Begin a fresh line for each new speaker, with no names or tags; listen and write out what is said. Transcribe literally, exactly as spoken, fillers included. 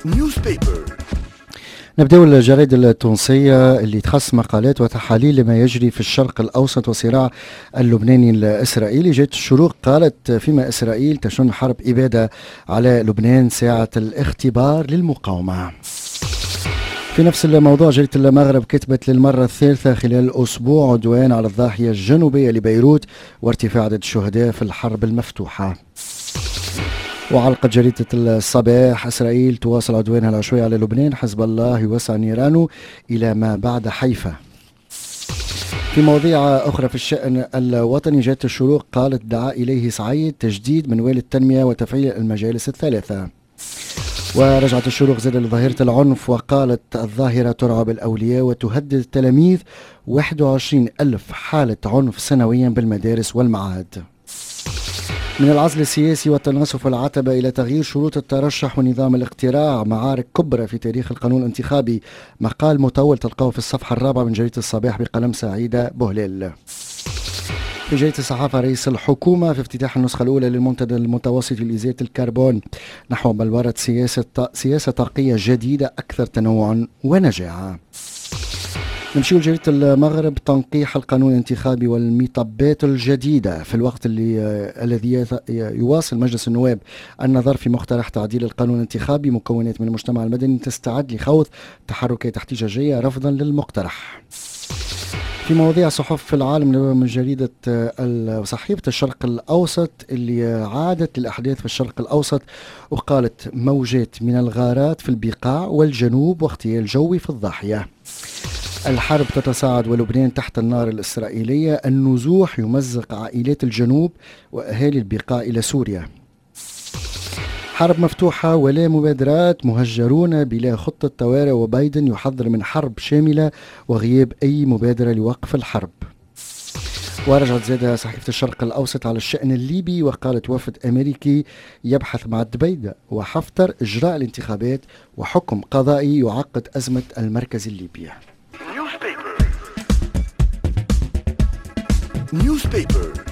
نيوزبيبر.
نبدأ الجريدة التونسية اللي تخص مقالات وتحاليل لما يجري في الشرق الأوسط والصراع اللبناني الإسرائيلي. جريدة الشروق قالت فيما إسرائيل تشن حرب إبادة على لبنان ساعة الاختبار للمقاومة. في نفس الموضوع جريدة المغرب كتبت للمرة الثالثة خلال أسبوع عدوان على الضاحية الجنوبية لبيروت وارتفاع عدد الشهداء في الحرب المفتوحة. وعلقت جريدة الصباح إسرائيل تواصل عدوانها العشوائي على لبنان، حزب الله يوسع نيرانه إلى ما بعد حيفا. في مواضيع أخرى في الشأن الوطني جريدة الشروق قالت دعا إليه سعيد تجديد منوال التنمية وتفعيل المجالس الثلاثة. ورجعت الشروق زاد لظاهرة العنف وقالت الظاهرة ترعب الأولياء وتهدد التلاميذ، واحد وعشرين ألف حالة عنف سنويا بالمدارس والمعاهد. من العزل السياسي والتناصف والعتبة إلى تغيير شروط الترشح ونظام الاقتراع، معارك كبرى في تاريخ القانون الانتخابي. مقال مطول تلقاه في الصفحة الرابعة من جريدة الصباح بقلم سعيدة بوهليل. في جريدة الصحافة رئيس الحكومة في افتتاح النسخة الأولى للمنتدى المتوسط لإزالة الكربون نحو بلورة سياسة سياسة طاقية جديدة أكثر تنوعا ونجاعة. نمشي لجريدة المغرب تنقيح القانون الانتخابي والمطبات الجديدة في الوقت اللي آه الذي يواصل مجلس النواب النظر في مقترح تعديل القانون الانتخابي. مكونات من المجتمع المدني تستعد لخوض تحركات احتجاجية رفضا للمقترح. في مواضيع صحف في العالم من جريدة صحيفة الشرق الأوسط اللي عادت للأحداث في الشرق الأوسط وقالت موجات من الغارات في البقاع والجنوب واغتيال جوي في الضاحية. الحرب تتصاعد ولبنان تحت النار الإسرائيلية. النزوح يمزق عائلات الجنوب وأهالي البقاع إلى سوريا. حرب مفتوحة ولا مبادرات، مهجرون بلا خطة طوارئ، وبايدن يحذر من حرب شاملة وغياب أي مبادرة لوقف الحرب. ورجعت زادة صحيفة الشرق الأوسط على الشأن الليبي وقالت وفد أمريكي يبحث مع دبيدة وحفتر إجراء الانتخابات وحكم قضائي يعقد أزمة المركز الليبي.
نيوزبيبر.